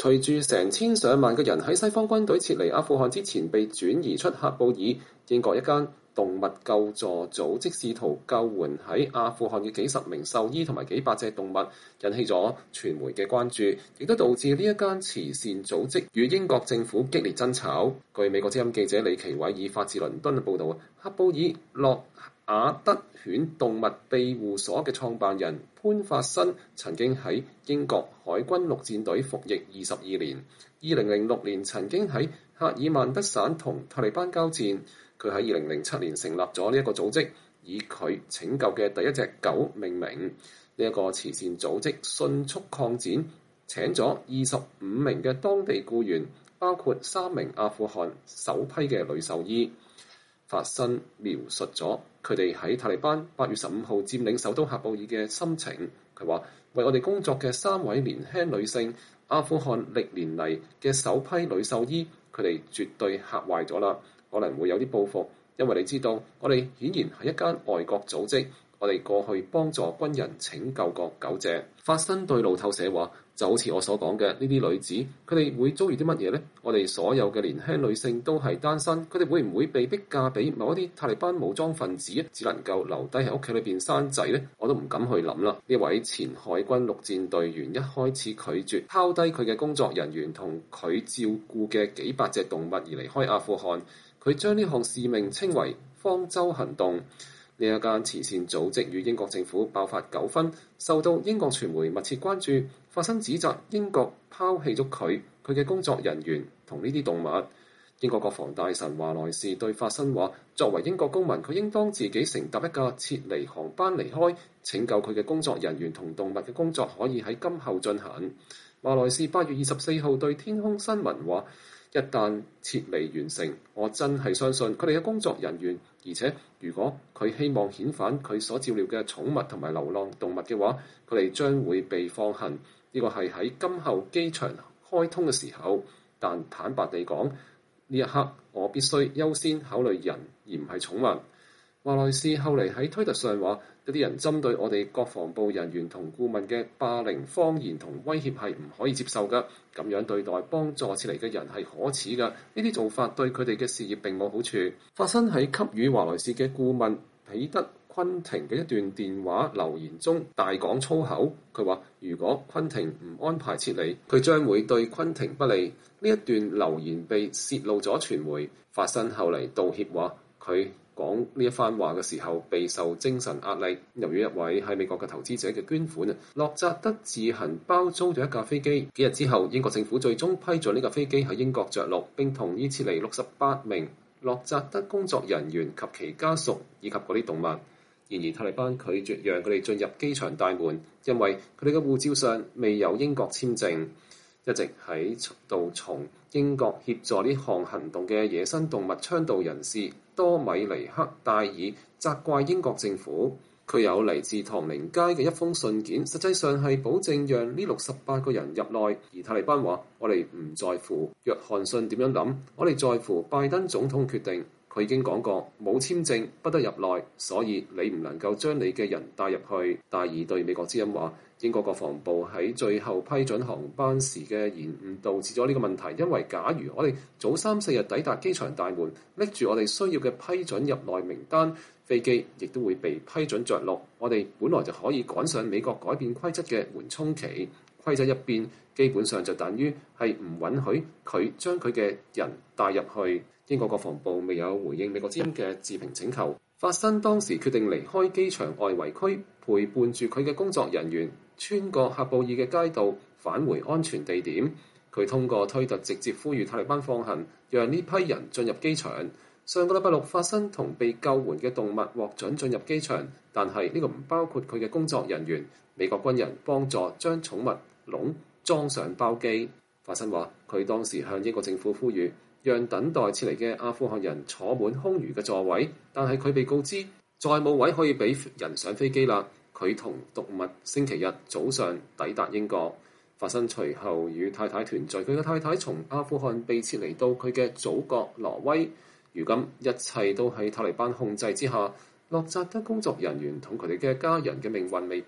隨住成千上萬嘅人喺西方軍隊撤離阿富汗之前被轉移出喀布爾，英國一間動物救助組織試圖救援喺阿富汗嘅幾十名獸醫同埋幾百隻動物，引起咗傳媒嘅關注，亦都導致呢一間慈善組織與英國政府激烈爭吵。據美國之音記者李奇偉爾發自倫敦嘅報導，喀布爾洛亞德犬動物庇護所嘅創辦人潘法新曾經喺英國海軍陸戰隊服役22年，2006年曾經喺赫爾曼德省同塔利班交戰。佢喺2007年成立咗呢一個組織，以佢拯救嘅第一隻狗命名。呢一個慈善組織迅速擴展，請咗25名嘅當地僱員，包括3名阿富汗首批嘅女獸醫。法新描述咗佢哋喺塔利班8月15號佔領首都喀布爾嘅心情。佢話：為我哋工作嘅3位年輕女性，阿富汗歷年嚟嘅首批女獸醫，佢哋絕對嚇壞咗啦。可能會有啲報復，因為你知道，我哋顯然係一間外國組織。我哋過去幫助軍人拯救過狗隻。法新對路透社話，就好似我所講嘅呢啲女子，佢哋會遭遇啲乜嘢呢？我哋所有嘅年輕女性都係單身，佢哋會唔會被逼嫁俾某一啲塔利班武裝分子，只能夠留低喺屋企裏邊生仔呢？我都唔敢去諗啦。呢位前海軍陸戰隊員一開始拒絕拋低佢嘅工作人員同佢照顧嘅幾百隻動物而離開阿富汗，佢將呢項使命稱為方舟行動。呢一間慈善組織與英國政府爆發糾紛，受到英國傳媒密切關注。法新指責英國拋棄咗佢嘅工作人員同呢啲動物。英國國防大臣華萊士對法新話：作為英國公民，佢應當自己乘搭一架撤離航班離開，拯救佢嘅工作人員同動物嘅工作可以喺今後進行。華萊士8月24號對天空新聞話：一旦撤離完成，我真係相信佢哋嘅工作人員，而且如果佢希望遣返佢所照料嘅寵物同埋流浪動物嘅話，佢哋將會被放行。呢個係喺今後機場開通嘅時候，但坦白地講，呢一刻我必須優先考慮人而唔係寵物。華萊士後嚟喺推特上話：一啲人針對我哋國防部人員同顧問嘅霸凌、謊言同威脅係唔可以接受㗎。咁樣對待幫助撤離嘅人係可恥㗎。呢啲做法對佢哋嘅事業並冇好處。法新喺給予華萊士嘅顧問彼得昆廷嘅一段電話留言中大講粗口。佢話：如果昆廷唔安排撤離，佢將會對昆廷不利。呢一段留言被泄露咗傳媒。法新後嚟道歉話：佢講呢一番話嘅時候備受精神壓力。由於一位喺美國嘅投資者嘅捐款，洛扎德自行包租咗一架飛機。幾日之後，英國政府最終批准呢架飛機喺英國着陸，並同意撤離68名洛扎德工作人員及其家屬以及嗰啲動物。然而塔利班拒絕讓佢哋進入機場大門，因為佢哋嘅護照上未有英國簽證。一直喺度從英國協助呢項行動嘅野生動物倡導人士多米尼克戴爾責怪英國政府。佢有嚟自唐寧街嘅一封信件，實際上係保證讓呢68個人入內。而塔利班話：我哋唔在乎約翰遜點樣諗，我哋在乎拜登總統決定。佢已經講過冇簽證不得入內，所以你唔能夠將你嘅人帶入去。戴爾對美國之音話：英國國防部喺最後批准航班時嘅延誤導致咗呢個問題，因為假如我哋早3-4日抵達機場大門，拎住我哋需要嘅批准入內名單，飛機亦都會被批准着陸。我哋本來就可以趕上美國改變規則嘅緩衝期。規則一變，基本上就等於係唔允許佢將佢嘅人帶入去。英國國防部未有回應美國之音嘅置評請求。法新當時決定離開機場外圍區，陪伴住佢嘅工作人員穿過喀布爾嘅街道，返回安全地點。佢通過推特直接呼籲塔利班放行，讓呢批人進入機場。上個禮拜六，法新同被救援嘅動物獲准進入機場，但係呢個唔包括佢嘅工作人員。美國軍人幫助將寵物籠裝上包機。法新話：佢當時向英國政府呼籲，讓等待撤離嘅阿富汗人坐滿空餘嘅座位，但係佢被告知再冇位可以俾人上飛機啦。佢同動物星期日早上抵達英國。法新隨後與太太團聚，佢嘅太太從阿富汗被撤離到佢嘅祖國挪威。如今一切都喺塔利班控制之下，洛扎德工作人員同佢哋嘅家人嘅命運未卜。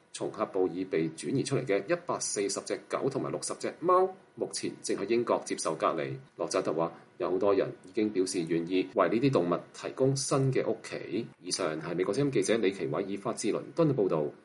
從喀布爾被轉移出嚟嘅140隻狗同埋60隻貓，目前正喺英國接受隔離。洛扎特話：有好多人已經表示願意為呢啲動物提供新嘅屋企。以上係美國之音記者李奇偉以發自倫敦嘅報導。